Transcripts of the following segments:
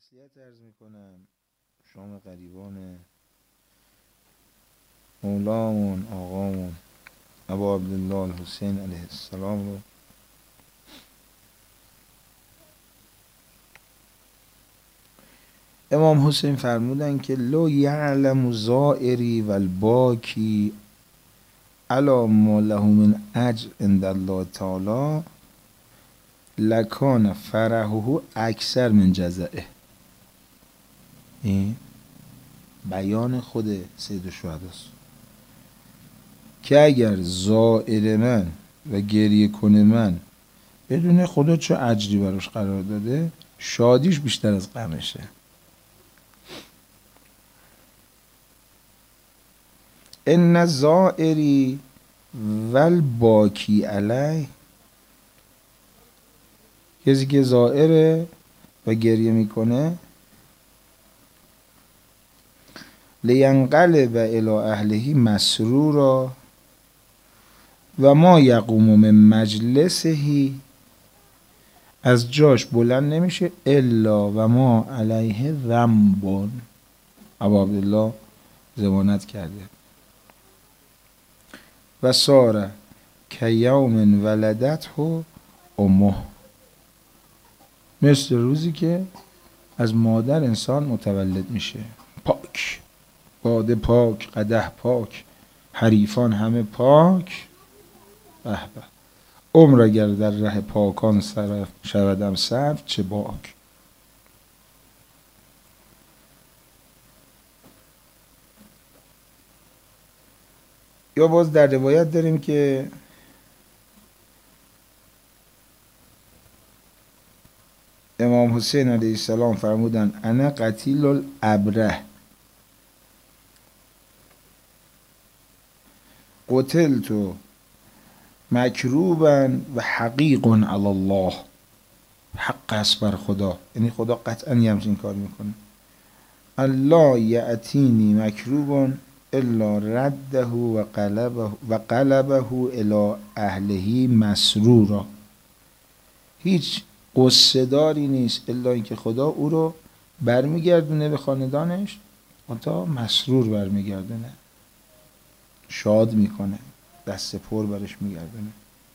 تسلیت عرض میکنم شما قریبان مولامون آقامون ابا عبدالله الحسین علیه السلام رو امام حسین فرمودن که لو یعلم زائری و الباکی علی ما له من اجر عند الله تعالی لکان فرحه اکثر من جزعه. این بیان خود سید الشهداست که اگر زائر من و گریه کنه من بدون خدا چه اجری براش قرار داده، شادیش بیشتر از غمشه. ان زائری والباکی علی، کسی که زائره و گریه میکنه لینقلب الی اهله مسرورا و ما یقوم من مجلسه، از جاش بلند نمیشه الا و ما علیه ذنب. ابا عبدالله ضمانت کرده و ساره که یوم ولدته امه، مثل روزی که از مادر انسان متولد میشه. پاک، باده پاک، قدح پاک، حریفان همه پاک. به به، عمر اگر در ره پاکان شودم صرف چه باک. یا باز در روایت داریم که امام حسین علیه السلام فرمودن انا قتیل الابره قتلت مکروبا و حقیق علی الله، حق است بر خدا، یعنی خدا قطعا یه همچین کار میکنه. الله یأتینی مکروب الا رده و قلبه الی اهله مسرورا، هیچ قصه داری نیست الا اینکه خدا او رو برمیگردونه به خاندانش و تا مسرور برمیگردونه، شاد میکنه، دست پر برش میگردونه.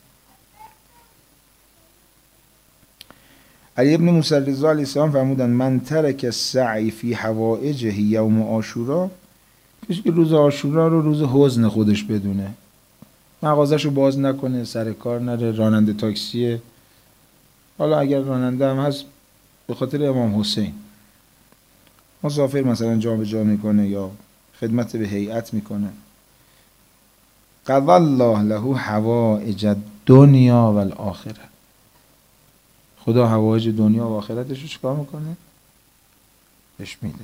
علی ابن موسی رضا علیه السلام فرمودن من ترک السعی فی حوائجه یوم عاشورا، کسی که روز عاشورا رو روز حزن خودش بدونه، مغازه‌شو باز نکنه، سر کار نره، راننده تاکسیه، حالا اگر راننده هم هست به خاطر امام حسین، مسافر مثلا جا به جا میکنه یا خدمت به هیئت میکنه، قضى الله له حوائج الدنیا و الاخره، خدا حوائج دنیا و آخرتش رو چیکار میکنه؟ بهش میده.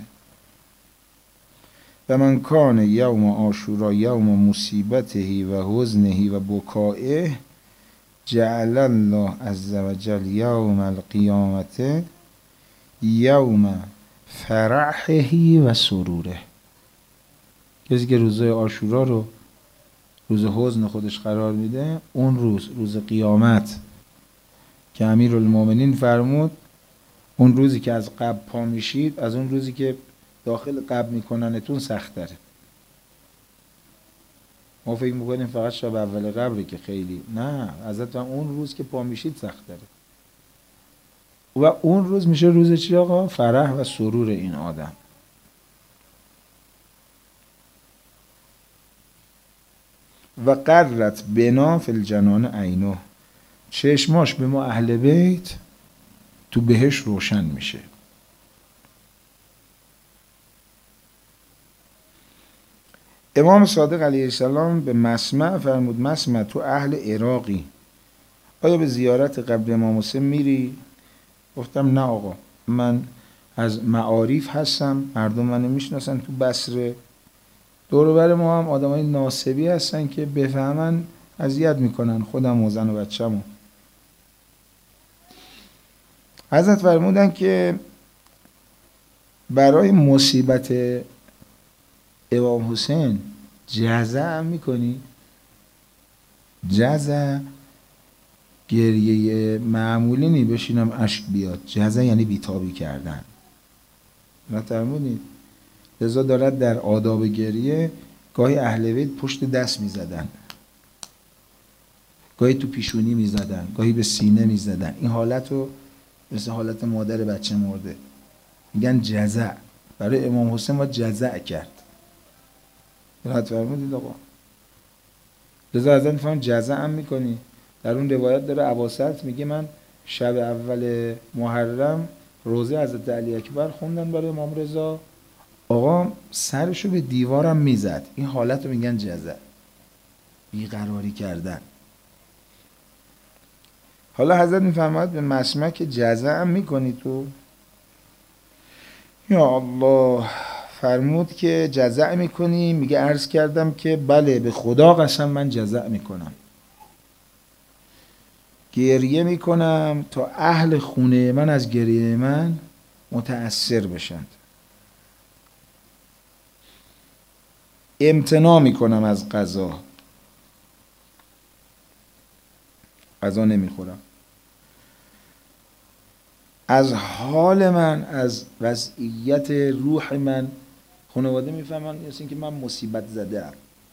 و من کان یوم عاشورا یوم مصیبته و حزنه و بکائه جعل الله عز وجل یوم القیامت یوم فرحه و سروره. کسی که روزای عاشورا رو روز حزن خودش قرار میده، اون روز قیامت که امیرالمومنین فرمود اون روزی که از قبر پا میشید از اون روزی که داخل قبر میکننتون سخت تره. ما فکر میکنیم فقط شب اول قبره که خیلی، نه، حضرت اون روز که پا میشید سخت تره و اون روز میشه روز چی آقا؟ فرح و سرور این آدم. و قرت بنا فی الجنان عینه، چشماش به ما اهل بیت تو بهش روشن میشه. امام صادق علیه السلام به مسمع فرمود مسمع تو اهل عراقی، آیا به زیارت قبر امام حسین میری؟ گفتم نه آقا، من از معارف هستم، مردم منو میشناسن تو بصره، دور و بر ما هم آدمای ناسبی هستن که بفهمن اذیت میکنن خودم و زن و بچه‌مو. حضرت فرمودن که برای مصیبت امام حسین جزع میکنی؟ جزع گریه معمولی نی بشینم اشک بیاد، جزع یعنی بیتابی کردن. نفرمودید؟ لذا دارد در آداب گریه گاهی اهل بیت پشت دست میزدن، گاهی تو پیشونی میزدن، گاهی به سینه میزدن. این حالت رو مثل حالت مادر بچه مرده میگن جزع. برای امام حسین ما جزع کرد. راحت فرمودید آقا. لذا ازت میفهم جزع هم میکنی. در اون روایت داره عباسط میگه من شب اول محرم روزه حضرت علی اکبر خوندن برای امام رضا، آقا سرشو به دیوارم میزد. این حالت رو میگن جزع، بیقراری کردن. حالا حضرت میفرماید به مسمک جزع هم میکنی تو؟ یا الله. فرمود که جزع میکنی؟ میگه عرض کردم که بله به خدا قسم من جزع میکنم، گریه میکنم تا اهل خونه من از گریه من متأثر بشند. امتناع میکنم از غذا، غذا نمیخورم. از حال من، از وضعیت روح من خانواده میفهمن مثل اینکه من مصیبت زده ام.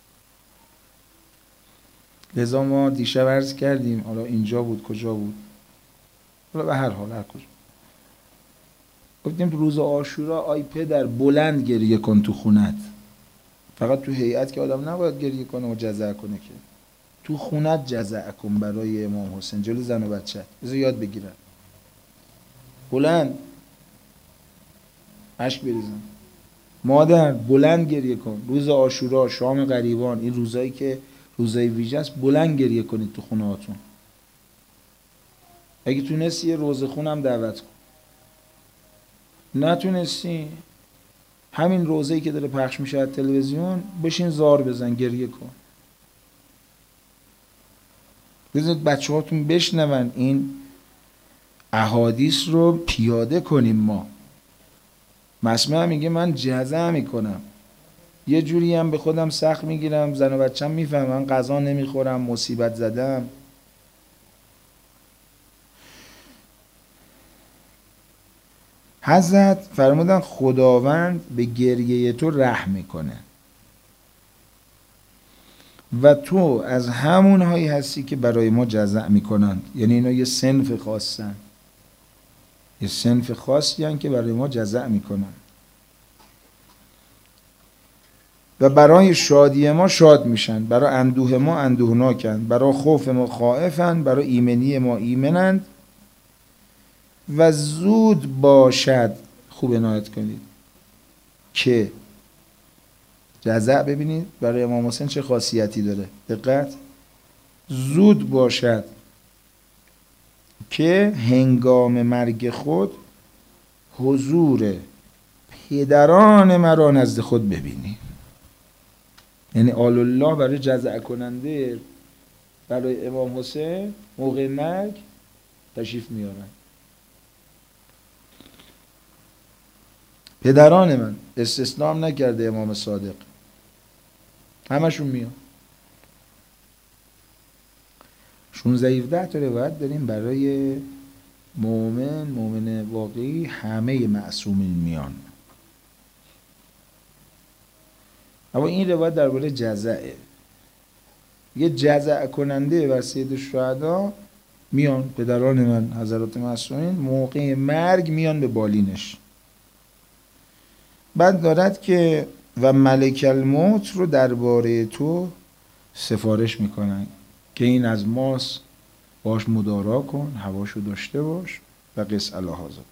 لذا ما دیشب عرض کردیم، حالا اینجا بود کجا بود، حالا به هر حال هر کجا، گفتیم تو روز عاشورا آی پدر بلند گریه کن تو خونت. فقط تو هیئت که آدم نباید گریه کنه و جزع کنه، که تو خونت جزع کن برای امام حسین جلوی زن و بچه، بذار یاد بگیرن. بلند اشک بریزن. مادر بلند گریه کن. روز عاشورا، شام غریبان، این روزایی که روزای ویژه است، بلند گریه کنید تو خونه هاتون. اگه تونستی یه روزه خونم دعوت کن، نتونستی همین روزه‌ای که داره پخش میشه از تلویزیون بشین زار بزن گریه کن. بذارید بچه هاتون بشنون این احادیث رو پیاده کنیم. ما مسمع میگه من جزع میکنم، یه جوری هم به خودم سخت میگیرم، زن و بچه‌م میفهمن غذا نمیخورم، مصیبت زدم. حضرت فرمودن خداوند به گریه تو رحم میکنه و تو از همونهایی هستی که برای ما جزع میکنند. یعنی اینا یه صنف خاصن، یه صنف خاصی هستن که برای ما جزع میکنن و برای شادی ما شاد میشن، برای اندوه ما اندوهناکن، برای خوف ما خائفن، برای ایمنی ما ایمنند. و زود باشد، خوب عنایت کنید که جزع، ببینید برای امام حسین چه خاصیتی داره، دقت. زود باشد که هنگام مرگ خود حضور پدران مرا نزد خود ببینی. یعنی آل الله برای جزع کننده برای امام حسین موقع مرگ تشریف میارن. پدران من استثناء نکرده امام صادق، همشون میان. 16-17 تا روایت داریم برای مؤمن واقعی، همه معصومین میان. اما این روایت درباره جزعه، یه جزع کننده بر سید الشهدا میان. پدران من حضرات معصومین موقع مرگ میان به بالینش. بعد دارد که و ملک الموت رو درباره تو سفارش میکنن که این از ماست، باش مدارا کن، هواشو داشته باش و قس الهازا.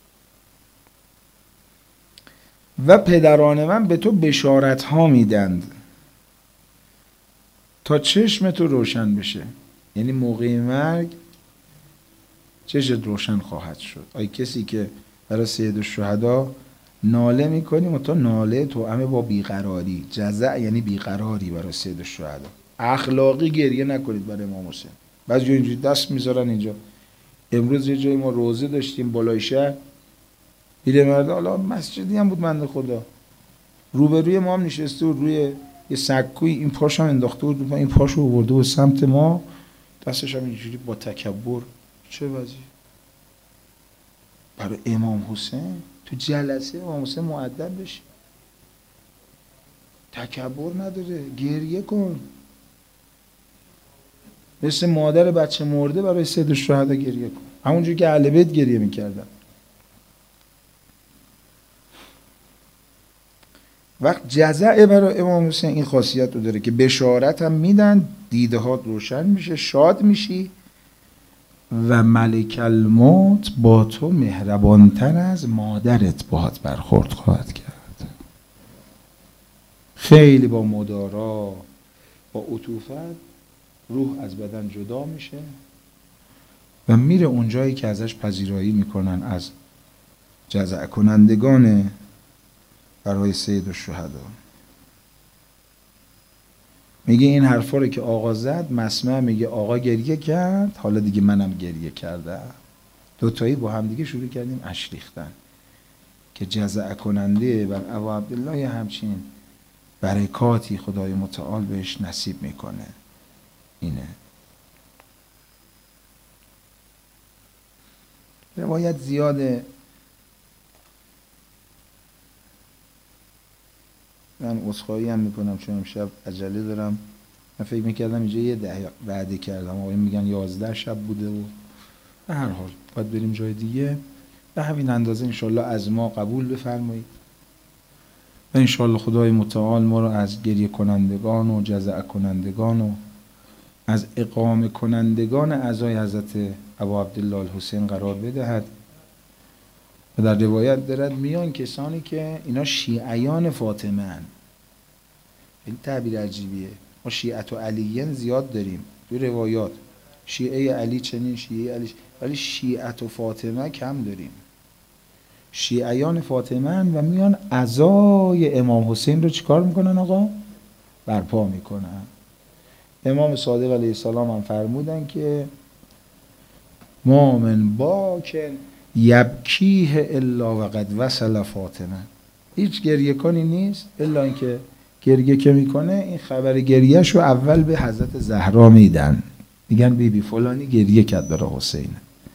و پدران من به تو بشارت ها میدند تا چشم تو روشن بشه. یعنی موقع مرگ چشم روشن خواهد شد. آی کسی که برای سید الشهدا ناله میکنیم و تا ناله توأم با بیقراری، جزع یعنی بیقراری برای سید الشهدا. اخلاقی گریه نکنید برای امام حسین. بعضی جا اینجوری دست میذارن اینجا. امروز یه جایی ما روزه داشتیم بالای شهر، پیرمرد، حالا مسجدی هم بود بنده خدا، روبروی ما هم نشسته بود روی یه سکوی، این پاشو انداخته بود، این پاشو آورده بود سمت ما، دستش هم اینجوری با تکبر. چه وضعی برای امام حسین؟ تو جلسه امام حسین مؤدب بشی، تکبر نداره، گریه کن، مثل مادر بچه مرده برای سید الشهدا گریه کن، همونجوری که اهل بیت گریه میکردن. وقت جزع برای امام حسین این خاصیت رو داره که بشارت هم میدن، دیده هات روشن میشه، شاد میشی و ملک الموت با تو مهربانتر از مادرت باهات برخورد خواهد کرد. خیلی با مدارا، با عطوفت روح از بدن جدا میشه و میره اونجایی که ازش پذیرایی میکنن از جزع کنندگان برای سید الشهدا. میگه این حرفا رو که آقا زد، مسمع میگه آقا گریه کرد، حالا دیگه منم گریه کردم. دوتایی با هم دیگه شروع کردیم اشک ریختن که جزع کننده بر ابا عبدالله همچین برکاتی خدای متعال بهش نصیب میکنه. اینه روایت زیاده، من عذرخواهی هم میکنم چون امشب عجله دارم. من فکر میکردم اینجا یه 10 وعده کردم، آقایون میگن 11 شب بوده و به هر حال باید بریم جای دیگه. به همین اندازه انشالله از ما قبول بفرمایید و انشالله خدای متعال ما رو از گریه کنندگان و جزع کنندگان و از اقامه کنندگان اعضای حضرت ابا عبدالله الحسین قرار بدهد. و در روایت دارد میان کسانی که اینا شیعیان فاطمه هن. این تعبیر عجیبیه، ما شیعت و علیین زیاد داریم تو روایات، شیعه علی چنین، شیعه علی، ولی شیعت و فاطمه کم داریم. شیعیان فاطمه هن و میان عزای امام حسین رو چیکار میکنن آقا؟ برپا میکنن. امام صادق علیه السلام هم فرمودن که ما من باکن یبکیه الا وقد وصل فاطمه، هیچ گریه کنی نیست الا اینکه گریه که میکنه این خبر گریهش رو اول به حضرت زهرا میدن، میگن بیبی فلانی گریه کرد برای حسین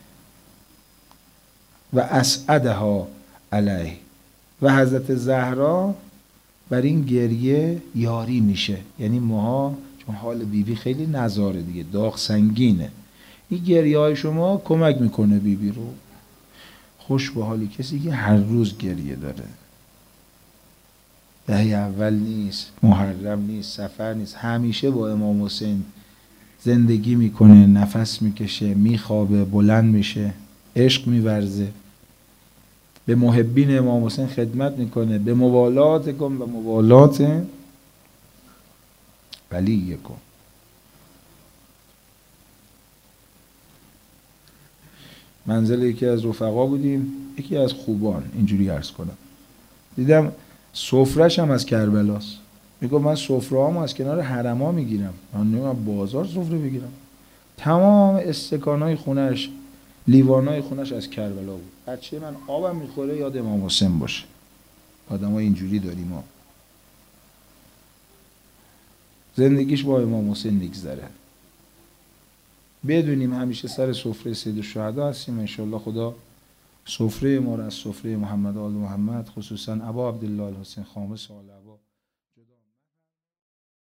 و اسعدها علیه، و حضرت زهرا بر این گریه یاری میشه. یعنی ماها چون حال بیبی خیلی نزاره دیگه، داغ سنگینه، این گریه های شما کمک میکنه بیبی رو. خوش به حالی کسی که هر روز گریه داره، دهه اول نیست، محرم نیست، سفر نیست، همیشه با امام حسین زندگی میکنه، نفس میکشه، میخوابه، بلند میشه، عشق میورزه، به محبین امام حسین خدمت میکنه، به موالات کن و موالات ولی کن. منزل یکی از رفقا بودیم، یکی از خوبان، اینجوری عرض کنم، دیدم سفره‌ش هم از کربلاست. میگم من سفره‌هامو از کنار حرما میگیرم، من نمیدونم بازار سفره بگیرم. تمام استکانای خونش، لیوانای خونش از کربلا بود. بچه من آبم میخوره یاد امام حسین باشه. آدم‌ها اینجوری داریم ما. زندگیش با امام حسین میگذره. بدونیم همیشه سر سفره سید الشهدا هستیم. انشالله خدا سفره ما رو از سفره محمد آل محمد، خصوصا ابا عبدالله الحسین خامس